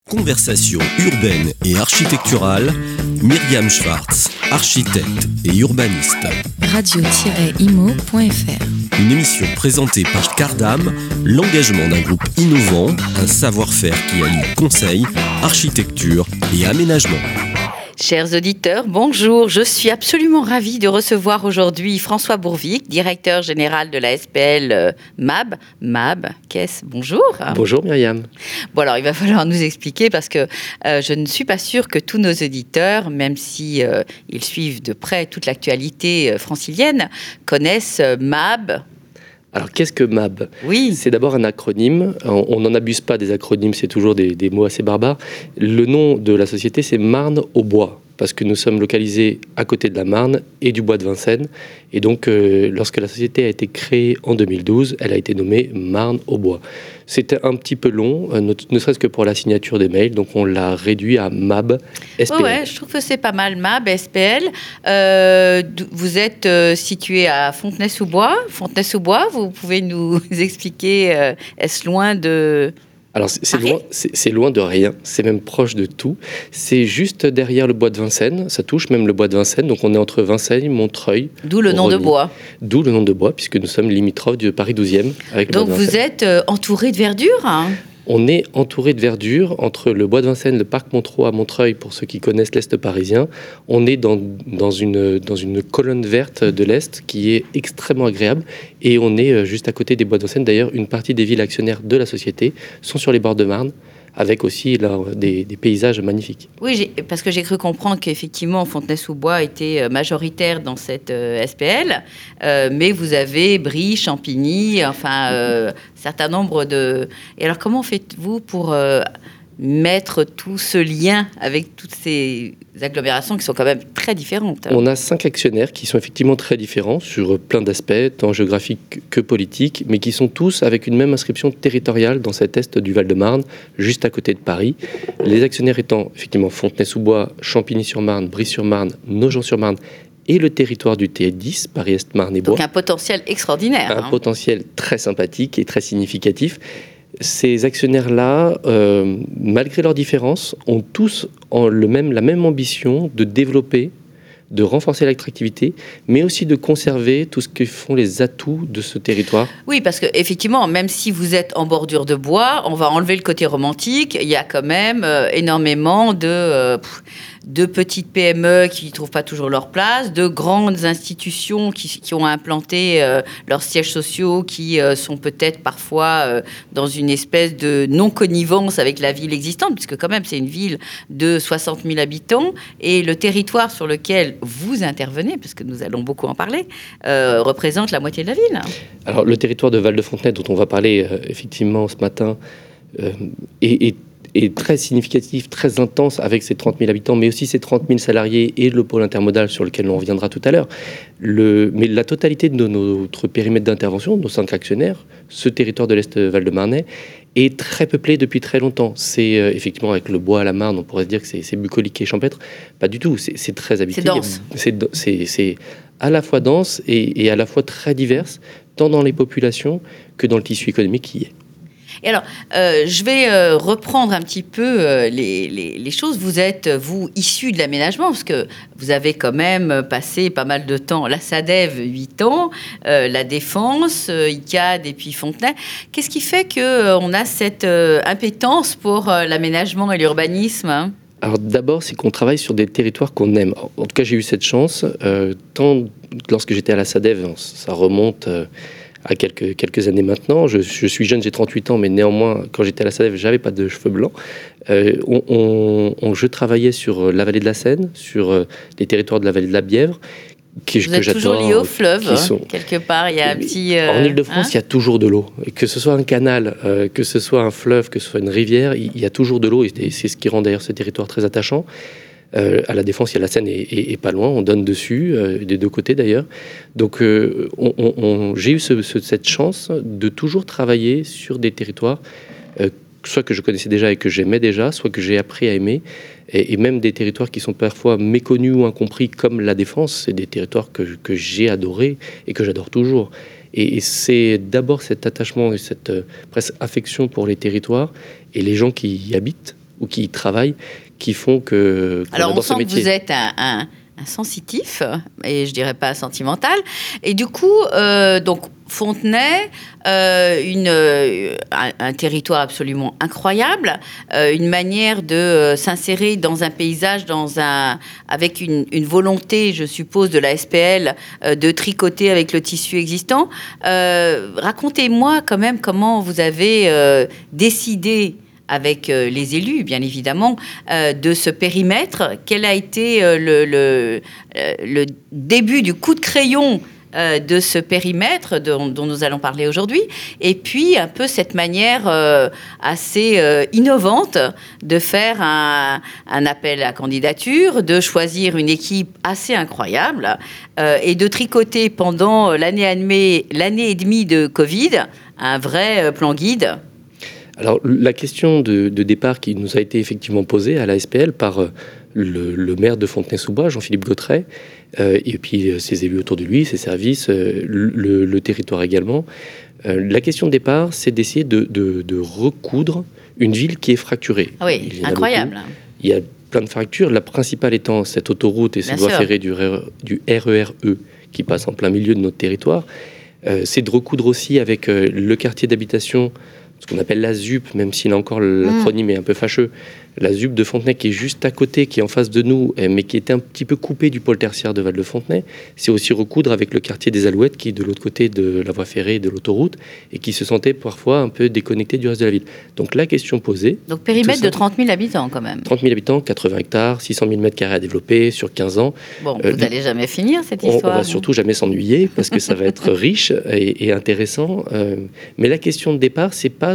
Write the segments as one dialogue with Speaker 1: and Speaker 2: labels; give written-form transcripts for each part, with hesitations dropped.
Speaker 1: Conversation urbaine et architecturale, Myriam Schwartz, architecte et urbaniste.
Speaker 2: Radio-imo.fr.
Speaker 1: Une émission présentée par Cardam, l'engagement d'un groupe innovant, un savoir-faire qui allie conseil, architecture et aménagement.
Speaker 3: Chers auditeurs, bonjour. Je suis absolument ravie de recevoir aujourd'hui François Bourvic, directeur général de la SPL MAB. MAB, qu'est-ce ? Bonjour.
Speaker 4: Bonjour Myriam.
Speaker 3: Bon alors, il va falloir nous expliquer parce que je ne suis pas sûre que tous nos auditeurs, même si ils suivent de près toute l'actualité francilienne, connaissent MAB.
Speaker 4: Alors, qu'est-ce que MAB ?
Speaker 3: Oui.
Speaker 4: C'est d'abord un acronyme. On n'en abuse pas des acronymes, c'est toujours des mots assez barbares. Le nom de la société, c'est Marne au Bois, parce que nous sommes localisés à côté de la Marne et du bois de Vincennes. Et donc, lorsque la société a été créée en 2012, elle a été nommée Marne au Bois. C'était un petit peu long, ne serait-ce que pour la signature des mails, donc on l'a réduit à MAB SPL.
Speaker 3: Ouais, je trouve que c'est pas mal, MAB SPL. Vous êtes situé à Fontenay-sous-Bois. Fontenay-sous-Bois, vous pouvez nous expliquer, est-ce loin de...
Speaker 4: Alors c'est loin de rien, c'est même proche de tout. C'est juste derrière le bois de Vincennes, ça touche même le bois de Vincennes, donc on est entre Vincennes, Montreuil.
Speaker 3: D'où le nom de bois.
Speaker 4: D'où le nom de bois, puisque nous sommes limitrophes de Paris 12e. Avec
Speaker 3: donc vous êtes entouré de verdure, hein ?
Speaker 4: On est entouré de verdure entre le bois de Vincennes, le parc Montreux à Montreuil, pour ceux qui connaissent l'Est parisien. On est dans une colonne verte de l'Est qui est extrêmement agréable. Et on est juste à côté des bois de Vincennes. D'ailleurs, une partie des villes actionnaires de la société sont sur les bords de Marne, avec aussi des paysages magnifiques.
Speaker 3: Oui, parce que j'ai cru comprendre qu'effectivement, Fontenay-sous-Bois était majoritaire dans cette SPL, mais vous avez Brie, Champigny, enfin, certain nombre de... Et alors, comment faites-vous pour mettre tout ce lien avec toutes ces agglomérations qui sont quand même très différentes ?
Speaker 4: On a 5 actionnaires qui sont effectivement très différents sur plein d'aspects, tant géographiques que politiques, mais qui sont tous avec une même inscription territoriale dans cet est du Val-de-Marne, juste à côté de Paris. Les actionnaires étant effectivement Fontenay-sous-Bois, Champigny-sur-Marne, Brie-sur-Marne, Nogent-sur-Marne et le territoire du T10, Paris-Est-Marne-et-Bois.
Speaker 3: Donc un potentiel extraordinaire.
Speaker 4: Un potentiel très sympathique et très significatif. Ces actionnaires-là, malgré leurs différences, ont tous la même ambition de développer, de renforcer l'attractivité, mais aussi de conserver tout ce que font les atouts de ce territoire.
Speaker 3: Oui, parce qu'effectivement, même si vous êtes en bordure de bois, on va enlever le côté romantique, il y a quand même énormément de petites PME qui ne trouvent pas toujours leur place, de grandes institutions qui ont implanté leurs sièges sociaux, qui sont peut-être parfois dans une espèce de non-connivence avec la ville existante, puisque quand même c'est une ville de 60 000 habitants, et le territoire sur lequel vous intervenez, parce que nous allons beaucoup en parler, représente la moitié de la ville.
Speaker 4: Alors le territoire de Val-de-Fontenay, dont on va parler effectivement ce matin, est très significatif, très intense avec ses 30 000 habitants, mais aussi ses 30 000 salariés et le pôle intermodal sur lequel on reviendra tout à l'heure. Mais la totalité de notre périmètre d'intervention, nos 5 actionnaires, ce territoire de l'Est Val-de-Marnais, est très peuplé depuis très longtemps. C'est effectivement avec le bois à la Marne, on pourrait se dire que c'est bucolique et champêtre. Pas du tout, c'est très habité.
Speaker 3: C'est dense.
Speaker 4: C'est à la fois dense et à la fois très diverse, tant dans les populations que dans le tissu économique qui y est.
Speaker 3: Et alors, je vais reprendre un petit peu les choses. Vous êtes, vous, issu de l'aménagement, parce que vous avez quand même passé pas mal de temps, la SADEV, 8 ans, la Défense, ICAD et puis Fontenay. Qu'est-ce qui fait qu'on a cette impétence pour l'aménagement et l'urbanisme, hein ?
Speaker 4: Alors d'abord, c'est qu'on travaille sur des territoires qu'on aime. En tout cas, j'ai eu cette chance, tant lorsque j'étais à la SADEV, ça remonte... à quelques années maintenant. Je suis jeune, j'ai 38 ans, mais néanmoins, quand j'étais à la SADEV, j'avais pas de cheveux blancs. Je travaillais sur la vallée de la Seine, sur les territoires de la vallée de la Bièvre, que
Speaker 3: êtes
Speaker 4: j'adore.
Speaker 3: Toujours lié au fleuve, quelque part, il y a un petit...
Speaker 4: En Ile-de-France, il y a toujours de l'eau. Et que ce soit un canal, que ce soit un fleuve, que ce soit une rivière, il y a toujours de l'eau, et c'est ce qui rend d'ailleurs ce territoire très attachant. À la Défense, il y a la Seine et pas loin, on donne dessus, des deux côtés d'ailleurs. Donc j'ai eu cette chance de toujours travailler sur des territoires, soit que je connaissais déjà et que j'aimais déjà, soit que j'ai appris à aimer, et même des territoires qui sont parfois méconnus ou incompris, comme la Défense. C'est des territoires que j'ai adorés et que j'adore toujours. Et c'est d'abord cet attachement et cette presque affection pour les territoires et les gens qui y habitent, ou qui y travaillent qui font qu'on
Speaker 3: Alors,
Speaker 4: adore
Speaker 3: on sent
Speaker 4: ce métier.
Speaker 3: que vous êtes un sensitif, et je dirais pas sentimental. Et du coup, donc Fontenay, un territoire absolument incroyable, une manière de s'insérer dans un paysage, avec une volonté, je suppose, de la SPL de tricoter avec le tissu existant. Racontez-moi quand même comment vous avez décidé, avec les élus, bien évidemment, de ce périmètre. Quel a été le début du coup de crayon de ce périmètre dont nous allons parler aujourd'hui, et puis un peu cette manière assez innovante de faire un appel à candidature, de choisir une équipe assez incroyable et de tricoter pendant l'année et demie de Covid un vrai plan guide.
Speaker 4: Alors, la question de départ qui nous a été effectivement posée à la SPL par le maire de Fontenay-sous-Bois, Jean-Philippe Gautret, et puis ses élus autour de lui, ses services, le territoire également. La question de départ, c'est d'essayer de recoudre une ville qui est fracturée.
Speaker 3: Oui, incroyable.
Speaker 4: Il y a plein de fractures, la principale étant cette autoroute et cette voie ferrée du RERE qui passe en plein milieu de notre territoire. C'est de recoudre aussi avec le quartier d'habitation, ce qu'on appelle la ZUP, même si là encore l'acronyme est un peu fâcheux, la ZUP de Fontenay qui est juste à côté, qui est en face de nous, mais qui était un petit peu coupée du pôle tertiaire de Val-de-Fontenay. C'est aussi recoudre avec le quartier des Alouettes qui est de l'autre côté de la voie ferrée et de l'autoroute et qui se sentait parfois un peu déconnecté du reste de la ville. Donc la question posée...
Speaker 3: Donc périmètre de 30 000 habitants quand même.
Speaker 4: 30 000 habitants, 80 hectares, 600 000 m² à développer sur 15 ans.
Speaker 3: Bon, vous n'allez jamais finir cette histoire.
Speaker 4: On va surtout jamais s'ennuyer parce que ça va être riche et intéressant. Mais la question de départ, c'est pas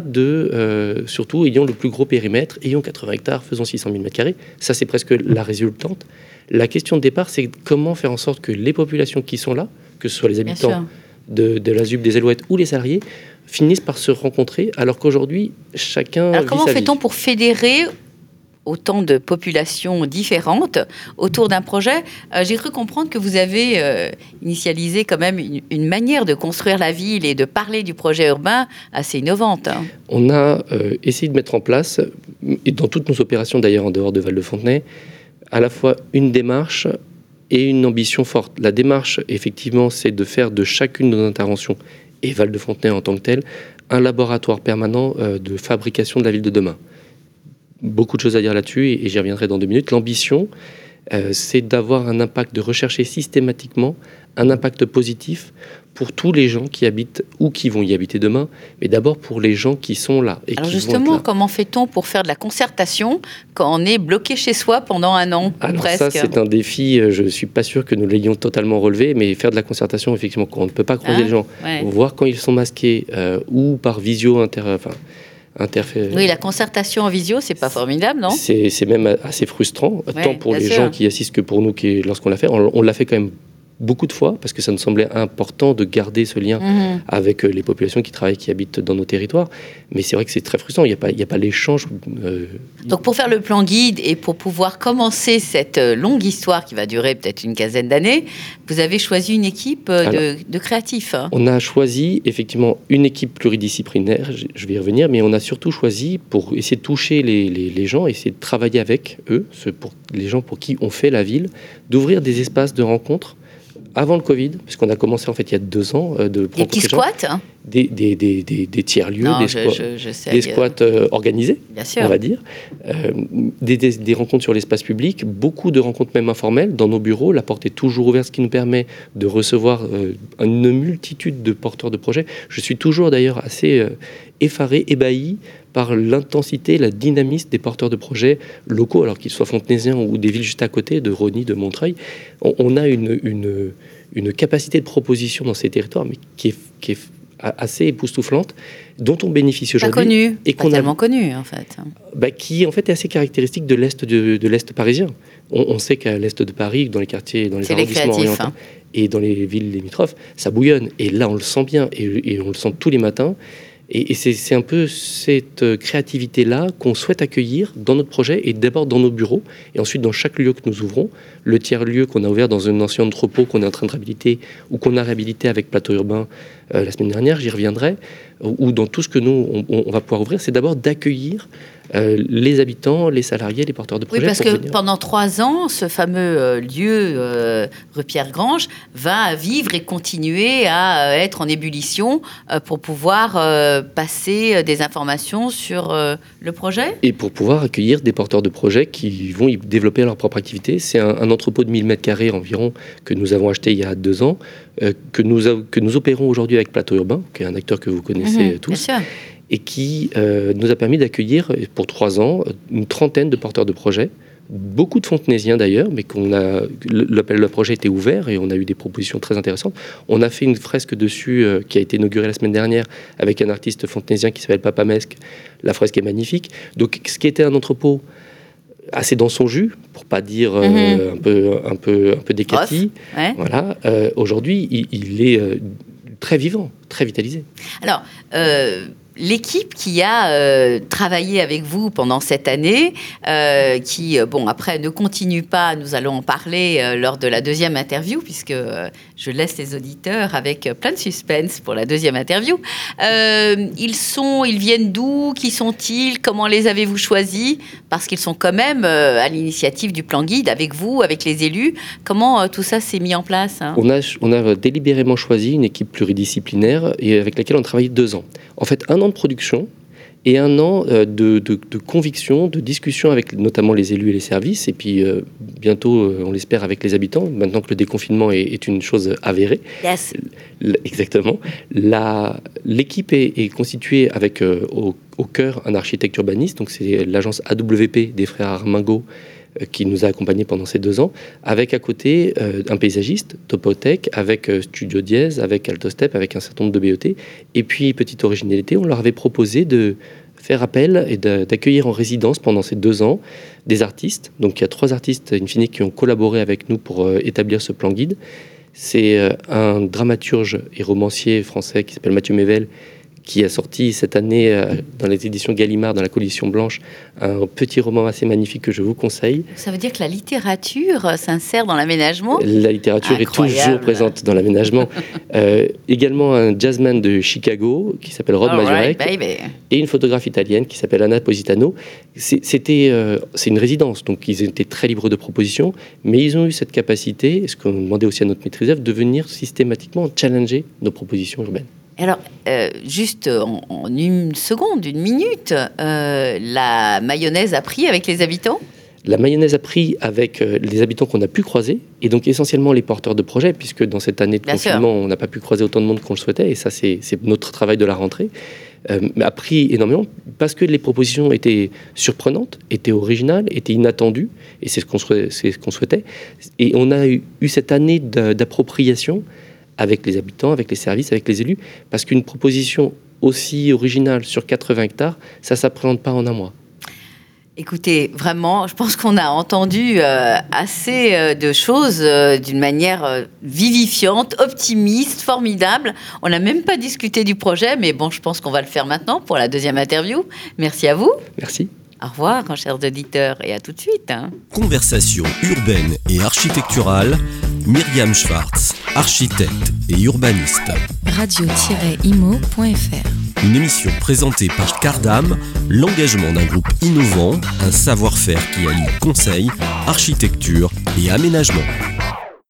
Speaker 4: surtout ayons le plus gros périmètre, ayons 80 hectares, faisons 600 000 m². Ça, c'est presque la résultante. La question de départ, c'est comment faire en sorte que les populations qui sont là, que ce soit les habitants de la ZUP, des Alouettes ou les salariés, finissent par se rencontrer, alors qu'aujourd'hui, chacun
Speaker 3: Alors
Speaker 4: vit
Speaker 3: comment
Speaker 4: sa
Speaker 3: fait-on
Speaker 4: vie.
Speaker 3: pour fédérer autant de populations différentes autour d'un projet? J'ai cru comprendre que vous avez initialisé quand même une manière de construire la ville et de parler du projet urbain assez innovante.
Speaker 4: On a essayé de mettre en place, et dans toutes nos opérations d'ailleurs en dehors de Val-de-Fontenay, à la fois une démarche et une ambition forte. La démarche, effectivement, c'est de faire de chacune de nos interventions, et Val-de-Fontenay en tant que tel, un laboratoire permanent de fabrication de la ville de demain. Beaucoup de choses à dire là-dessus et j'y reviendrai dans 2 minutes. L'ambition, c'est d'avoir un impact, de rechercher systématiquement un impact positif pour tous les gens qui habitent ou qui vont y habiter demain, mais d'abord pour les gens qui sont là. Et
Speaker 3: alors
Speaker 4: qui
Speaker 3: justement,
Speaker 4: vont être là.
Speaker 3: comment fait-on pour faire de la concertation quand on est bloqué chez soi pendant 1 an,
Speaker 4: Alors
Speaker 3: presque?
Speaker 4: ça, c'est un défi, je ne suis pas sûr que nous l'ayons totalement relevé, mais faire de la concertation, effectivement, quand on ne peut pas croiser les gens, voir quand ils sont masqués ou par visio
Speaker 3: Oui, la concertation en visio, c'est pas formidable, non?
Speaker 4: C'est même assez frustrant, tant pour les gens qui assistent que pour nous lorsqu'on l'a fait. On l'a fait quand même beaucoup de fois, parce que ça nous semblait important de garder ce lien avec les populations qui travaillent, qui habitent dans nos territoires. Mais c'est vrai que c'est très frustrant, il n'y a pas l'échange.
Speaker 3: Donc pour faire le plan guide et pour pouvoir commencer cette longue histoire qui va durer peut-être une quinzaine d'années, vous avez choisi une équipe de créatifs.
Speaker 4: On a choisi effectivement une équipe pluridisciplinaire, je vais y revenir, mais on a surtout choisi, pour essayer de toucher les gens, essayer de travailler avec eux, les gens pour qui on fait la ville, d'ouvrir des espaces de rencontre avant le Covid, puisqu'on a commencé en fait il y a 2 ans de
Speaker 3: des petits squats,
Speaker 4: des tiers-lieux, des squats organisés, on va dire, des rencontres sur l'espace public, beaucoup de rencontres même informelles dans nos bureaux. La porte est toujours ouverte, ce qui nous permet de recevoir une multitude de porteurs de projets. Je suis toujours d'ailleurs assez effaré, ébahi par l'intensité, la dynamisme des porteurs de projets locaux, alors qu'ils soient fontenaisiens ou des villes juste à côté, de Rosny, de Montreuil. On a une capacité de proposition dans ces territoires, mais qui est assez époustouflante, dont on bénéficie aujourd'hui.
Speaker 3: Pas tellement connu, en fait.
Speaker 4: Qui, en fait, est assez caractéristique de l'Est parisien. On sait qu'à l'Est de Paris, dans les quartiers, dans les arrondissements orientaux, et dans les villes limitrophes, ça bouillonne. Et là, on le sent bien, et on le sent tous les matins. Et c'est un peu cette créativité-là qu'on souhaite accueillir dans notre projet, et d'abord dans nos bureaux, et ensuite dans chaque lieu que nous ouvrons. Le tiers-lieu qu'on a ouvert dans un ancien entrepôt qu'on est en train de réhabiliter, ou qu'on a réhabilité avec Plateau Urbain la semaine dernière, j'y reviendrai, ou dans tout ce que nous, on va pouvoir ouvrir, c'est d'abord d'accueillir les habitants, les salariés, les porteurs de projets.
Speaker 3: Oui, parce que pendant 3 ans, ce fameux lieu, rue Pierre-Grange, va vivre et continuer à être en ébullition pour pouvoir passer des informations sur le projet.
Speaker 4: Et pour pouvoir accueillir des porteurs de projets qui vont y développer leur propre activité. C'est un entrepôt de 1000 m² environ que nous avons acheté il y a 2 ans, que nous opérons aujourd'hui avec Plateau Urbain, qui est un acteur que vous connaissez tous.
Speaker 3: Bien sûr.
Speaker 4: Et qui nous a permis d'accueillir pour 3 ans une trentaine de porteurs de projets, beaucoup de fontenaisiens d'ailleurs, mais l'appel de projet était ouvert et on a eu des propositions très intéressantes. On a fait une fresque dessus qui a été inaugurée la semaine dernière avec un artiste fontenaisien qui s'appelle Papa Mesque. La fresque est magnifique. Donc ce qui était un entrepôt assez dans son jus, pour pas dire un peu décati,
Speaker 3: ouais.
Speaker 4: Voilà. Aujourd'hui, il est très vivant, très vitalisé.
Speaker 3: Alors, l'équipe qui a travaillé avec vous pendant cette année, qui, après, ne continue pas, nous allons en parler lors de la deuxième interview, puisque je laisse les auditeurs avec plein de suspense pour la deuxième interview. Ils viennent d'où? Qui sont-ils? Comment les avez-vous choisis? Parce qu'ils sont quand même à l'initiative du plan guide, avec vous, avec les élus. Comment tout ça s'est mis en place, hein?
Speaker 4: On a délibérément choisi une équipe pluridisciplinaire et avec laquelle on a travaillé 2 ans. En fait, 1 an de production et 1 an de conviction, de discussion avec notamment les élus et les services, et puis bientôt, on l'espère, avec les habitants, maintenant que le déconfinement est une chose avérée.
Speaker 3: Yes.
Speaker 4: Exactement. L'équipe est constituée avec au cœur un architecte urbaniste, donc c'est l'agence AWP des frères Armingaud, qui nous a accompagnés pendant ces 2 ans, avec à côté un paysagiste, Topotech, avec Studio Dièse, avec Altostep, avec un certain nombre de BET. Et puis, petite originalité, on leur avait proposé de faire appel et d'accueillir en résidence pendant ces 2 ans des artistes. Donc, il y a 3 artistes, in fine, qui ont collaboré avec nous pour établir ce plan guide. C'est un dramaturge et romancier français qui s'appelle Mathieu Mével, qui a sorti cette année dans les éditions Gallimard, dans la Collection Blanche, un petit roman assez magnifique que je vous conseille.
Speaker 3: Ça veut dire que la littérature s'insère dans l'aménagement? La
Speaker 4: littérature Incroyable. Est toujours présente dans l'aménagement. Également un jazzman de Chicago qui s'appelle Rod Mazurek, et une photographe italienne qui s'appelle Anna Positano. C'est une résidence, donc ils étaient très libres de propositions, mais ils ont eu cette capacité, ce qu'on demandait aussi à notre maîtrise d'œuvre, de venir systématiquement challenger nos propositions urbaines.
Speaker 3: Alors, juste en 1 seconde, 1 minute, la mayonnaise a pris avec les habitants?
Speaker 4: La mayonnaise a pris avec les habitants qu'on a pu croiser, et donc essentiellement les porteurs de projets, puisque dans cette année de confinement, on n'a pas pu croiser autant de monde qu'on le souhaitait, et ça, c'est notre travail de la rentrée. A pris énormément, parce que les propositions étaient surprenantes, étaient originales, étaient inattendues, et c'est ce qu'on souhaitait. Et on a eu cette année d'appropriation avec les habitants, avec les services, avec les élus, parce qu'une proposition aussi originale sur 80 hectares, ça ne s'appréhende pas en un mois.
Speaker 3: Écoutez, vraiment, je pense qu'on a entendu assez de choses d'une manière vivifiante, optimiste, formidable. On n'a même pas discuté du projet, mais bon, je pense qu'on va le faire maintenant pour la deuxième interview. Merci à vous.
Speaker 4: Merci.
Speaker 3: Au revoir, chers auditeurs, et à tout de suite.
Speaker 1: Conversation urbaine et architecturale, Myriam Schwartz, architecte et urbaniste.
Speaker 2: Radio-imo.fr.
Speaker 1: Une émission présentée par Cardam, l'engagement d'un groupe innovant, un savoir-faire qui allie conseil, architecture et aménagement.